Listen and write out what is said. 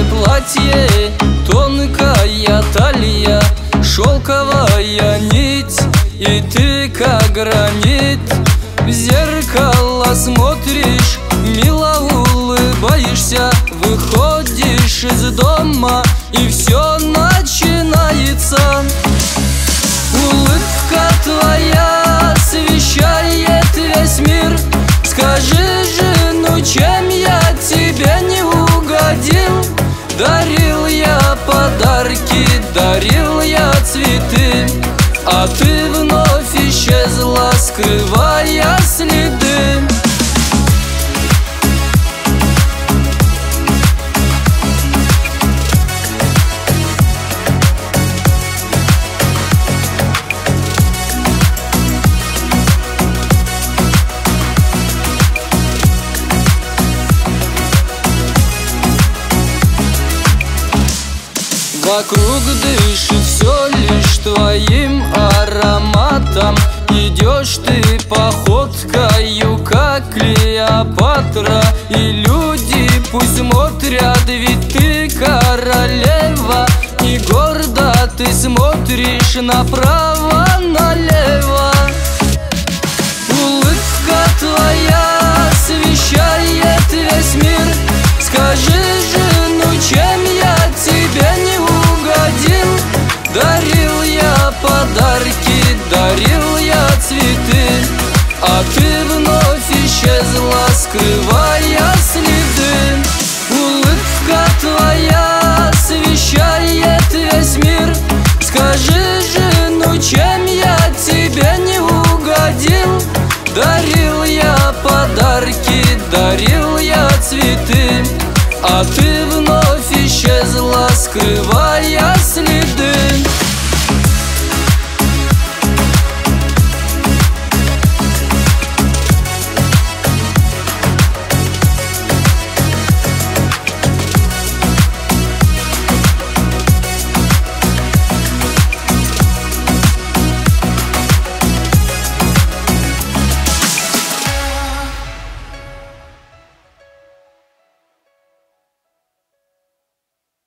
платье, тонкая талия, шелковая нить, и ты как гранит. В зеркало смотришь, мило улыбаешься, выходишь из дома, и все начинается. Улыбка твоя освещает весь мир. Скажи же, ну чем я тебе не угодил? Дарил я подарки, дарил я цветы, а ты вновь исчезла, скрывая следы. Вокруг дышит все лишь твоим ароматом. Идешь ты походкою, как Клеопатра, и люди пусть смотрят, ведь ты королева, и гордо ты смотришь направо-налево. Улыбка твоя освещает весь мир. Скажи же, ну чем я тебе не угодил? Дарил я подарки, дарил я цветы, а ты вновь исчезла, скрывая следы. Улыбка твоя освещает весь мир. Скажи же, ну чем я тебе не угодил? Дарил я подарки, дарил я цветы, а ты вновь исчезла, скрывая